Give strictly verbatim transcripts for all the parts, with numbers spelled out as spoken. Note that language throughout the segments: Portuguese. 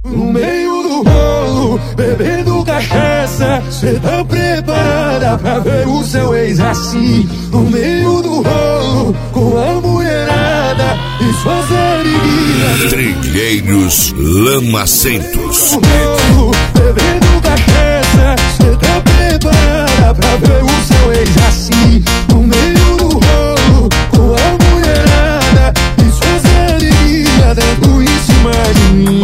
No meio do rolo, bebendo cachaça, cê tá preparada pra ver o seu ex assim? No meio do rolo, com a mulherada e suas amiguinhas. Trilheiros lamacentos. No rolo, bebendo cachaça, cê tá preparada pra ver o seu ex assim? No meio do rolo, com a mulherada e suas amiguinhas dando em cima de mim.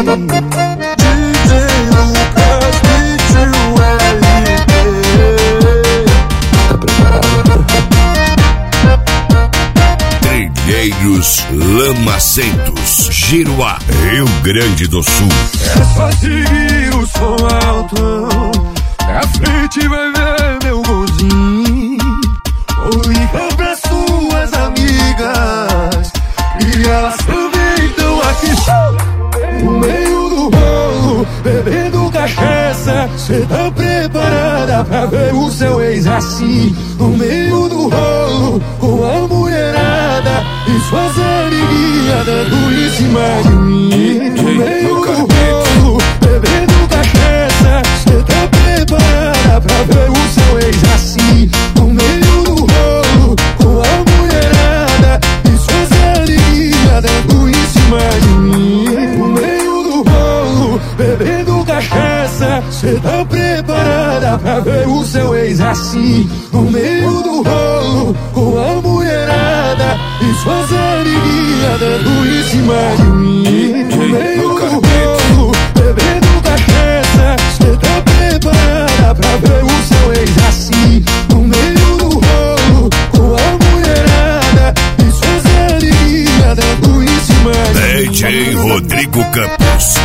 Trilheiros lamacentos, Giruá, Rio Grande do Sul. É só seguir o som alto, na frente vai ver meu golzinho. Ou liga pra suas amigas, e elas também estão aqui. No meio do rolo, bebendo cachaça, cê tá preparada pra ver o seu ex assim? No meio do rolo, com a mulherada e suas amiguinhas dando em cima de mim. No meio do rolo, bebendo cachaça, cê tá preparada pra ver o seu ex assim? No meio do rolo, com a mulherada e suas amiguinhas dando em cima de mim. No meio do rolo, bebendo cachaça, cê tá preparada pra ver o seu ex assim? No meio do rolo, com a mulherada e suas amiguinhas dando em cima de mim. No meio do rolo, bebendo cachaça, cê tá preparada pra ver o seu ex assim? No meio do rolo, com a mulherada e suas amiguinhas dando em cima de mim. D J Rodrigo Campos.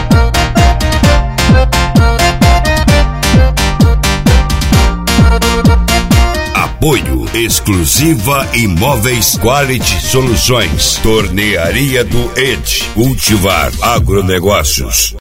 Apoio Exclusiva Imóveis Quality Soluções. Tornearia do Ed. Cultivar Agronegócios.